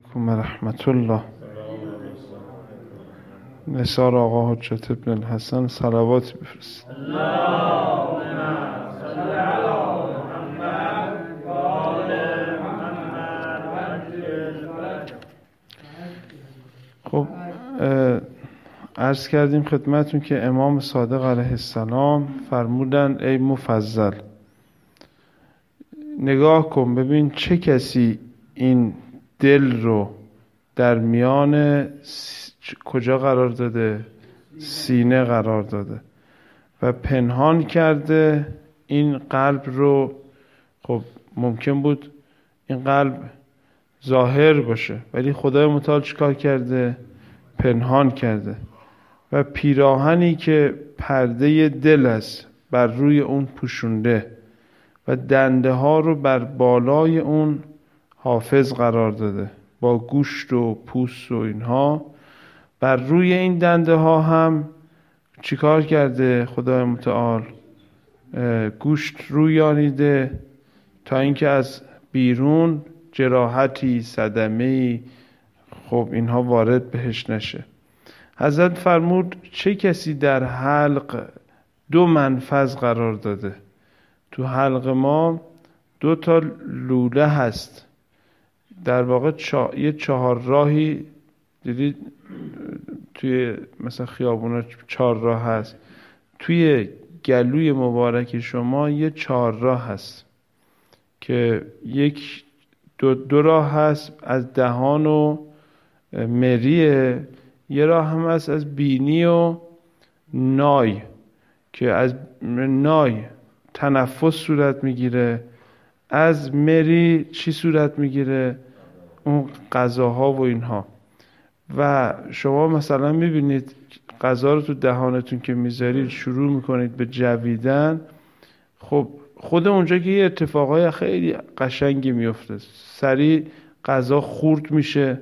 و رحمت الله. نثار آقا حجت ابن الحسن صلوات بفرست. خب عرض کردیم خدمتون که امام صادق علیه السلام فرمودن ای مفضل، نگاه کن ببین چه کسی این دل رو در میان کجا قرار داده؟ سینه قرار داده و پنهان کرده این قلب رو. خب ممکن بود این قلب ظاهر باشه، ولی خدای متعال چیکار کرده؟ پنهان کرده. و پیراهنی که پرده دل است بر روی اون پوشونده و دنده ها رو بر بالای اون حافظ قرار داده، با گوشت و پوست و اینها. بر روی این دنده ها هم چیکار کرده خدای متعال؟ گوشت رویانیده تا اینکه از بیرون جراحتی، صدمه‌ای خب اینها وارد بهش نشه. حضرت فرمود چه کسی در حلق 2 منفذ قرار داده. تو حلق ما 2 تا لوله هست، در واقع یه 4 راهی دیدید توی مثلا خیابونا 4 راه هست، توی گلوی مبارک شما یه 4 راه هست که یک دو راه هست از دهان و مریه، یه راه هم هست از بینی و نای که از نای تنفس صورت میگیره، از مری چی صورت میگیره؟ اون غذاها و اینها. و شما مثلا میبینید غذا رو تو دهانتون که میذارید شروع میکنید به جویدن، خب خود اونجا که یه اتفاقای خیلی قشنگی میفته، سریع غذا خورد میشه،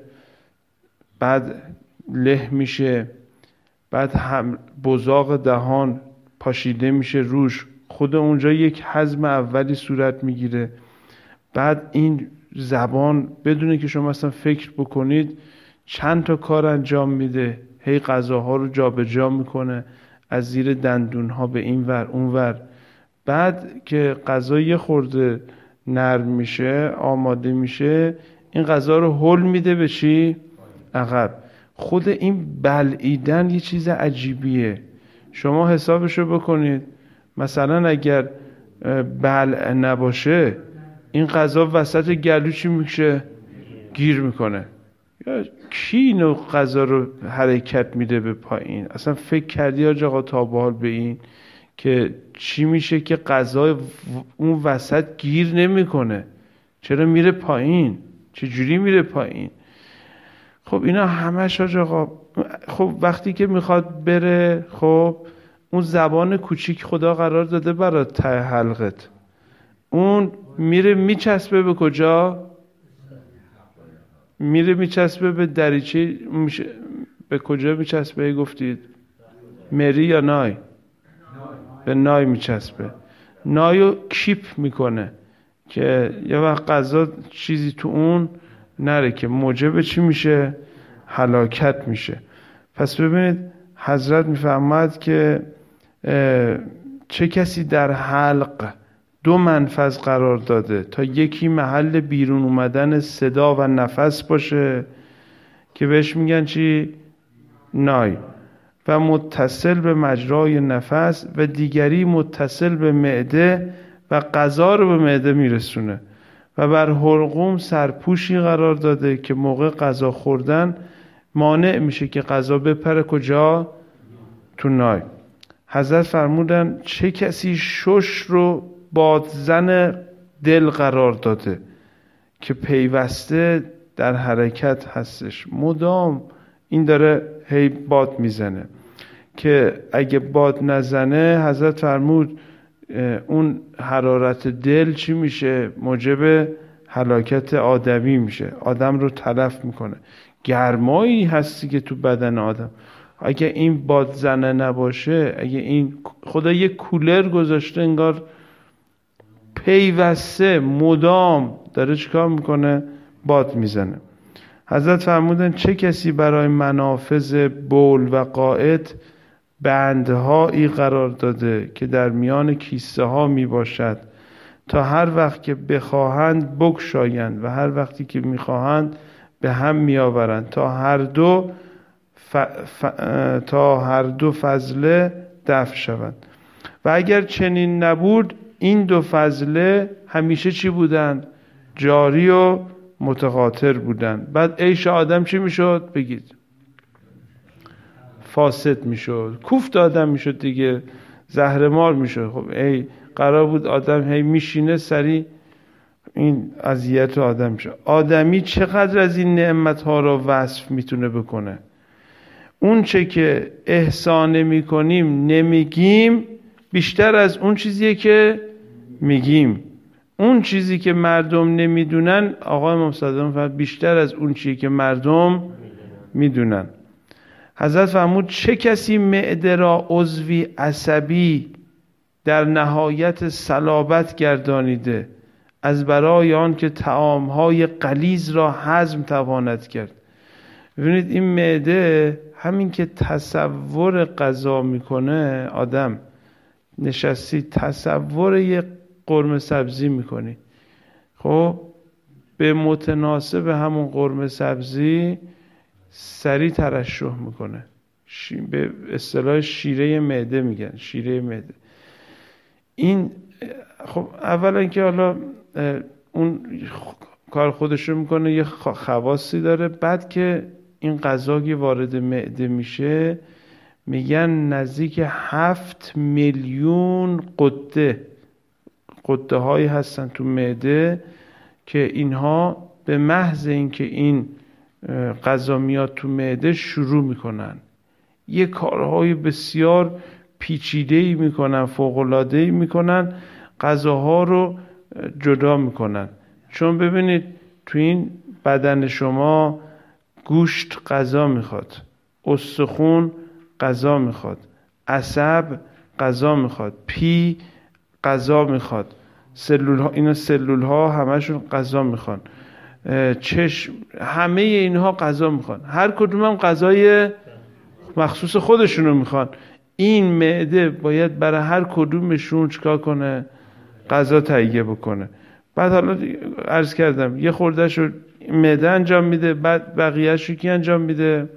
بعد له میشه، بعد هم بزاق دهان پاشیده میشه روش، خود اونجا یک هضم اولی صورت میگیره. بعد این زبان بدونه که شما اصلا فکر بکنید چند تا کار انجام میده، هی غذاها رو جابجا میکنه از زیر دندونها به این ور اون ور. بعد که غذا یه خورده نرم میشه، آماده میشه، این غذا رو هل میده به چی؟ عقب. خود این بلعیدن یه چیز عجیبیه. شما حسابشو بکنید، مثلا اگر بلع نباشه این غذا وسط گلو چی میشه؟ گیر میکنه. یا کی اینو غذا رو حرکت میده به پایین؟ اصلا فکر کردی آقا تا به حال به این که چی میشه که غذا اون وسط گیر نمیکنه؟ چرا میره پایین؟ چجوری میره پایین؟ خب اینا همش آقا، خب وقتی که میخواد بره، خب اون زبان کوچیک خدا قرار داده برای ته حلقت، اون میره میچسبه به کجا؟ میره میچسبه به دریچه. به کجا میچسبه گفتید؟ مری یا نای؟ به نای میچسبه. نایو کیپ میکنه که یه وقت غذا چیزی تو اون نره که موجب چی میشه؟ هلاکت میشه. پس ببینید حضرت میفرماد که چه کسی در حلق 2 منفذ قرار داده، تا یکی محل بیرون اومدن صدا و نفس باشه که بهش میگن چی؟ نای، و متصل به مجرای نفس، و دیگری متصل به معده و غذا رو به معده میرسونه، و بر حلقوم سرپوشی قرار داده که موقع غذا خوردن مانع میشه که غذا بپره کجا؟ تو نای. حضرت فرمودن چه کسی شش رو بادزن دل قرار داده که پیوسته در حرکت هستش، مدام این داره هی باد میزنه، که اگه باد نزنه حضرت فرمود اون حرارت دل چی میشه؟ موجب هلاکت آدمی میشه، آدم رو تلف میکنه. گرمایی هستی که تو بدن آدم، اگه این باد زنه نباشه، اگه این خدا یه کولر گذاشته انگار پیوسته مدام داره چیکار میکنه؟ باد میزنه. حضرت فرمودن چه کسی برای منافذ بول و قائط بندهایی قرار داده که در میان کیسه ها می باشد تا هر وقت که بخواهند بگشایند و هر وقتی که میخواهند به هم میآورند تا هر دو فضله دفع شوند. و اگر چنین نبود این دو فضله همیشه چی بودند؟ جاری و متقاطر بودند. بعد عیش آدم چی میشد؟ بگید فاسد میشد، کوفت آدم میشد دیگه، زهرمار میشد. خب قرار بود آدم هی میشینه سری این اذیت آدم میشه. آدمی چقدر از این نعمتها را وصف میتونه بکنه؟ اون چه که احسان میکنیم نمیگیم بیشتر از اون چیزیه که میگیم. اون چیزی که مردم نمیدونن، آقای امام صادق فرمود بیشتر از اون چیزی که مردم میدونن. حضرت فرمود چه کسی معده را عضوی عصبی در نهایت صلابت گردانیده از برای آن که طعامهای غلیظ را هضم تواند کرد. ببینید این معده همین که تصور غذا میکنه، آدم نشستی تصور یه قرمه سبزی میکنی، خب به متناسب همون قرمه سبزی سریع ترشح میکنه. به اصطلاح شیره معده میگن، شیره معده. این خب اولا که حالا اون کار خودشو میکنه، یه خواصی داره. بعد که این غذا که وارد معده میشه میگن نزدیک 7 میلیون قده هایی هستن تو معده که اینها به محض اینکه این غذا میاد تو معده شروع میکنن یه کارهای بسیار پیچیده‌ای میکنن، فوق‌العاده‌ای میکنن، غذاها رو جدا میکنن. چون ببینید تو این بدن شما گوشت غذا میخواد، استخون غذا میخواد، عصب غذا میخواد، پی غذا میخواد، سلول ها همشون غذا میخوان، چشم، همه اینها غذا میخوان. هر کدوم هم غذای مخصوص خودشونو میخوان. این معده باید برای هر کدومشون چیکار کنه؟ غذا تهیه بکنه. بعد حالا عرض کردم یه خوردهشو معده انجام میده، بعد بقیه‌شو کی انجام میده؟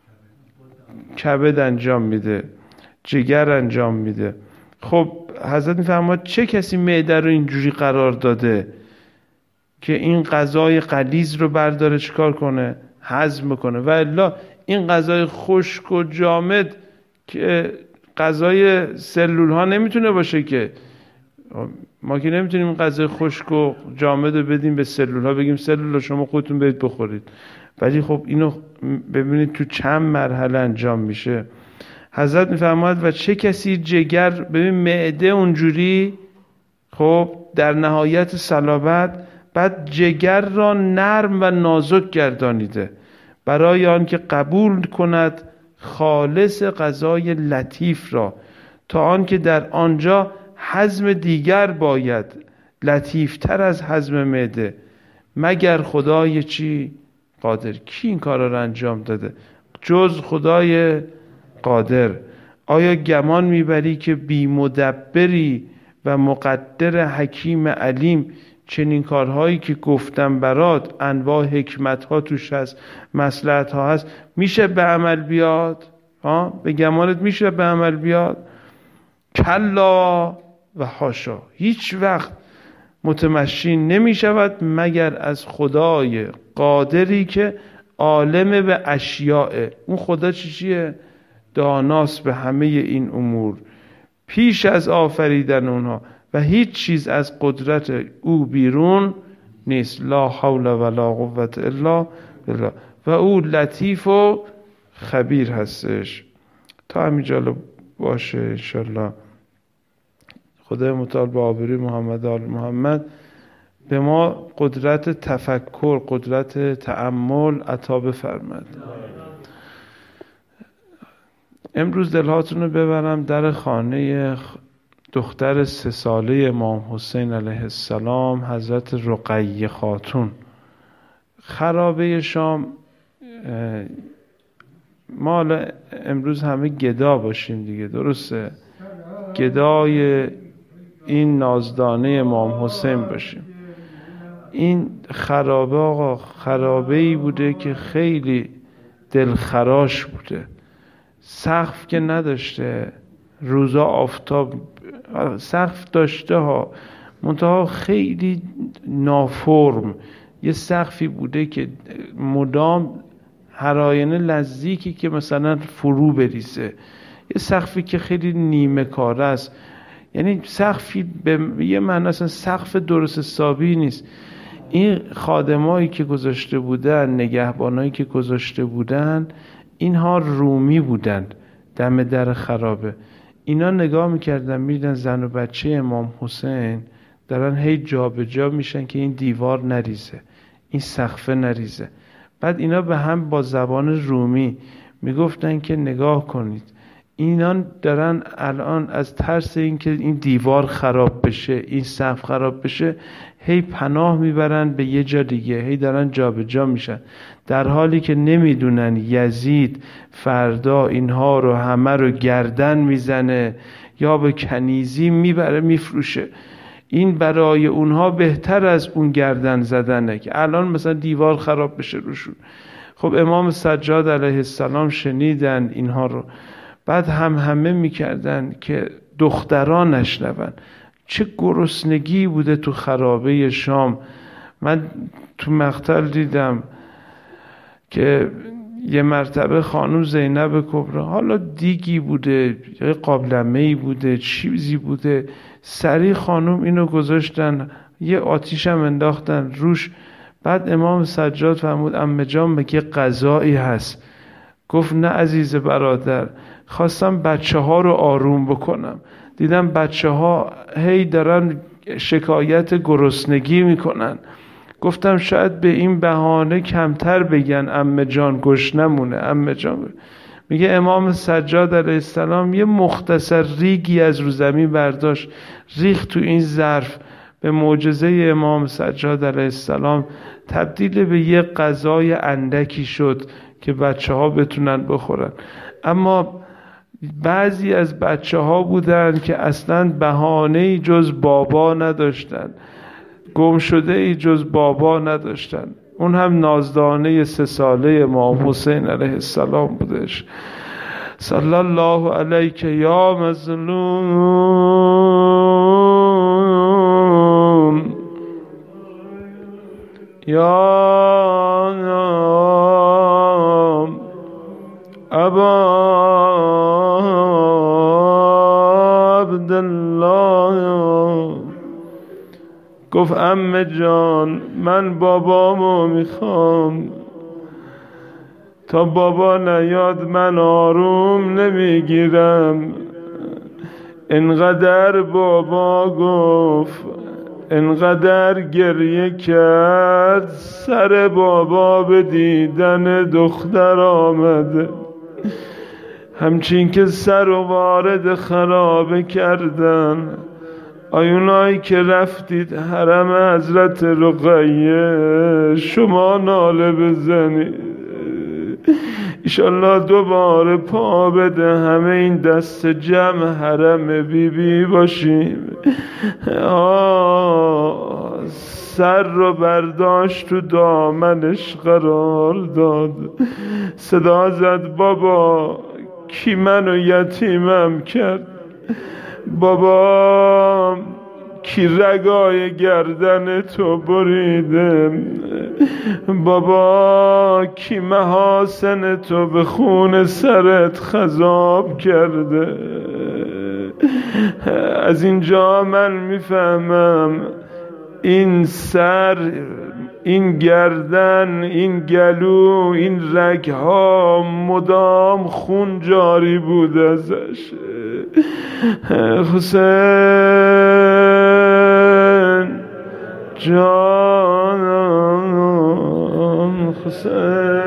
کبد انجام میده، جگر انجام میده. خب حضرت میفرماد چه کسی معده رو اینجوری قرار داده که این غذای غلیظ رو برداره چیکار کنه؟ هضم کنه. و الا این غذای خشک و جامد که غذای سلول ها نمیتونه باشه که ما که نمیتونیم غذای خشک و جامد رو بدیم به سلول ها، بگیم سلول ها شما خودتون برید بخورید. ولی خب اینو ببینید تو چند مرحله انجام میشه. حضرت میفرماید و چه کسی جگر، ببین معده اونجوری خب در نهایت صلابت، بعد جگر را نرم و نازک گردانیده برای آن که قبول کند خالص غذای لطیف را، تا آن که در آنجا هضم دیگر باید لطیفتر از هضم معده، مگر خدای چی؟ قادر. کی این کارا رو انجام داده جز خدای قادر؟ آیا گمان میبری که بی مدبری و مقدر حکیم علیم چنین کارهایی که گفتم برات انواع حکمت ها توش هست، مصلحت ها هست، میشه به عمل بیاد؟ به گمانت میشه به عمل بیاد؟ کلا و حاشا، هیچ وقت متمشی نمی شود مگر از خدای قادری که عالم به اشیاء. اون خدا چیه؟ داناست به همه این امور پیش از آفریدن اونها و هیچ چیز از قدرت او بیرون نیست. لا حول ولا قوة الا بالله. و او لطیف و خبیر هستش. تا همینجا باشه انشالله. خدای متعال به آبروی محمد آل محمد به ما قدرت تفکر، قدرت تأمل عطا بفرماید. امروز دلهاتون رو ببرم در خانه دختر 3 ساله امام حسین علیه السلام، حضرت رقیه خاتون. خرابه شام ما حالا امروز همه گدا باشیم دیگه، درسته؟ گدای این نازدانه امام حسین باشیم. این خرابه آقا خرابه‌ای بوده که خیلی دلخراش بوده، سقف که نداشته، روزا آفتاب، سقف داشته ها منتها خیلی نافرم، یه سقفی بوده که مدام هر آینه نزدیکی که مثلا فرو بریزه، یه سقفی که خیلی نیمه کاره است، یعنی سقفی به یه معنی اصلا سقف درست حسابی نیست. این خادمایی که گذاشته بودن، نگهبانایی که گذاشته بودن، اینها رومی بودن دم در خرابه. اینا نگاه میکردن میدن زن و بچه امام حسین دارن هی جا به جا میشن که این دیوار نریزه، این سقفه نریزه. بعد اینا به هم با زبان رومی میگفتن که نگاه کنید اینا دارن الان از ترس اینکه این دیوار خراب بشه، این سقف خراب بشه، هی پناه میبرن به یه جا دیگه، هی دارن جا به جا میشن، در حالی که نمیدونن یزید فردا اینها رو همه رو گردن میزنه یا به کنیزی میبره میفروشه. این برای اونها بهتر از اون گردن زدنه که الان مثلا دیوار خراب بشه روشون. خب امام سجاد علیه السلام شنیدن اینها رو، بعد همه میکردن که دختران نشنون. چه گرسنگی بوده تو خرابه شام. من تو مقتل دیدم که یه مرتبه خانم زینب کبرا، حالا دیگی بوده یا قابلمه‌ای بوده چیزی بوده، سریع خانم اینو گذاشتن، یه آتیش هم انداختن روش. بعد امام سجاد فرمود عمه جان میگه غذایی هست. گفت نه عزیز برادر، خواستم بچه ها رو آروم بکنم، دیدم بچه ها هی دارن شکایت گرسنگی میکنن، گفتم شاید به این بهانه کمتر بگن عمه جان گشنمونه عمه جان. میگه امام سجاد علیه السلام یه مختصر ریگی از رو زمین برداشت ریخت تو این ظرف، به معجزه امام سجاد علیه السلام تبدیل به یه غذای اندکی شد که بچه ها بتونن بخورن. اما بعضی از بچه ها بودن که اصلا بهانه‌ای جز بابا نداشتن، گم شده ای جز بابا نداشتن. اون هم نازدانه 3 ساله امام حسین علیه السلام بودش. صلی الله علیک یا مظلوم یا ابا عبدالله. گفت عمه جان من بابامو میخوام، تا بابا نیاد من آروم نمیگیرم. انقدر بابا گفت، انقدر گریه کرد، سر بابا به دیدن دختر آمده. همچین که سر و وارد خرابه کردن، آیونایی که رفتید حرم حضرت رقیه شما ناله بزنید، ایشالله دوباره پا بده همه این دست جمع حرم بیبی باشیم. سر رو برداشت تو دامنش قرار داد، صدا زد بابا کی منو یتیمم کرد، بابا کی رگای گردن تو بریده، بابا کی محاسن تو به خون سرت خضاب کرده. از اینجا من میفهمم این سر، این گردن، این گلو، این رگها مدام خون جاری بود ازش. حسین جان، حسین